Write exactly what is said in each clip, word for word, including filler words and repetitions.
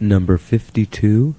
Number fifty-two.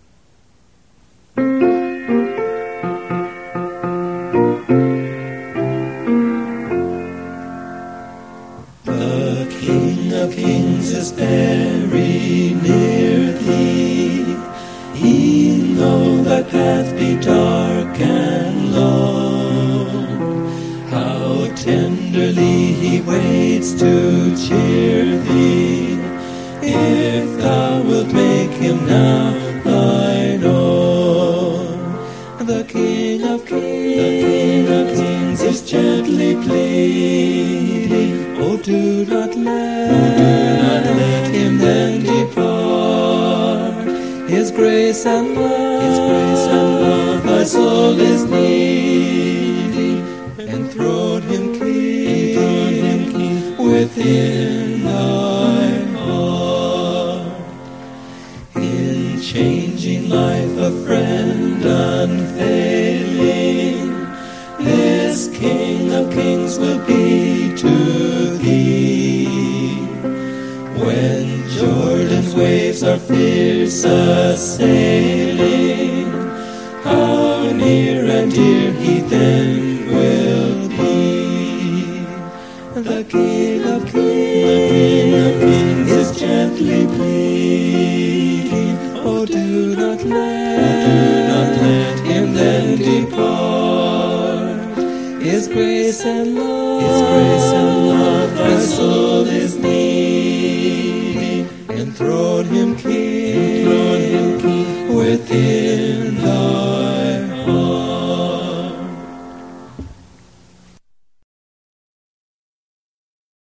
The King of Kings is very near thee, e'en though thy path be dark and long. How tenderly he waits to cheer thee, if thou wilt make him now thine own. The King of Kings, the King of Kings is gently pleading, oh do not let, oh, do not let him then depart. His grace and love, His grace and love, thy soul is needing, enthroned him King, enthroned him King within thy heart. In changing life a friend unfailing, this King of Kings will be to thee. When Jordan's waves are fierce assailing, how near and dear he then will be. The King of Kings, the King of Kings is gently pleading, oh do not let, oh, do not let him then depart. His grace and love,